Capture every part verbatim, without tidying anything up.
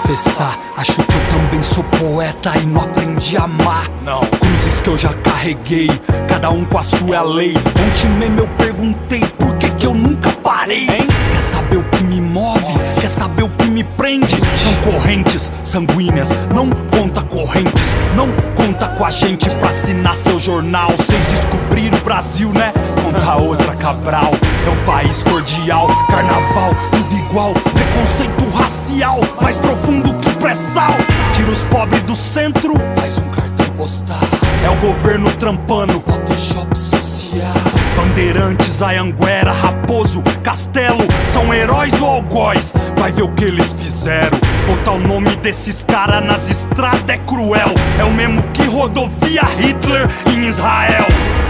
confessar, acho que eu também sou poeta e não aprendi a amar. Não. Cruzes que eu já carreguei, cada um com a sua lei. Ontem mesmo eu perguntei por que que eu nunca parei, hein? Quer saber o que me move? Quer saber o que me prende? São correntes sanguíneas, não conta correntes. Não conta com a gente pra assinar seu jornal. Vocês descobriram o Brasil, né? Conta outra, Cabral. É o país cordial, carnaval, tudo igual. Preconceito racial, mais profundo que pré-sal. Tira os pobres do centro, faz um cartão postal. É o governo trampando, Photoshop social. Bandeirantes, Anhanguera, Raposo, Castelo, são heróis ou algóis? Vai ver o que eles fizeram. Botar o nome desses caras nas estradas é cruel. É o mesmo que rodovia Hitler em Israel.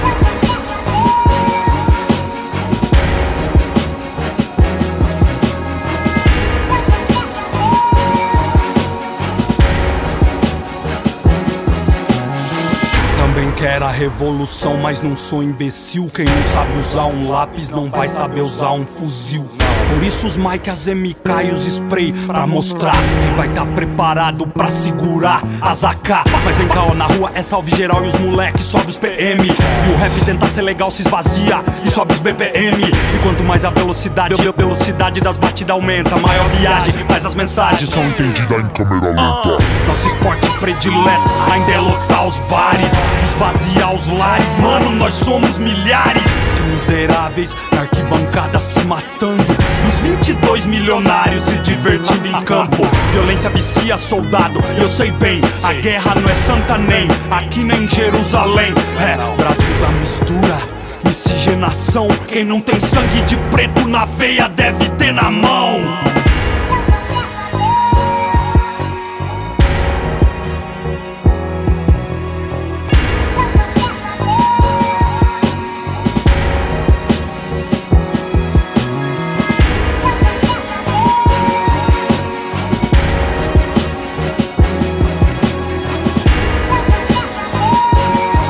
Também quero a revolução, mas não sou imbecil. Quem não sabe usar um lápis não vai saber usar um fuzil. Por isso os mic, as M K e os spray pra mostrar quem vai tá preparado pra segurar as A K. Mas vem cá, ó, na rua é salve geral e os moleques sobe os P M. E o rap tenta ser legal se esvazia e sobe os B P M. E quanto mais a velocidade, a velocidade das batidas aumenta. Maior viagem, mais as mensagens são entendidas em câmera lenta. Nosso esporte predileto ainda é lotar os bares, esvaziar os lares. Mano, nós somos milhares de miseráveis na arquibancada se matando, e os vinte e dois milionários se divertindo em campo. Violência vicia soldado, eu sei bem. A guerra não é santa nem aqui nem em Jerusalém. É, Brasil da mistura, miscigenação. Quem não tem sangue de preto na veia deve ter na mão.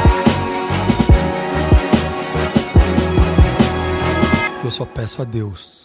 Eu só peço a Deus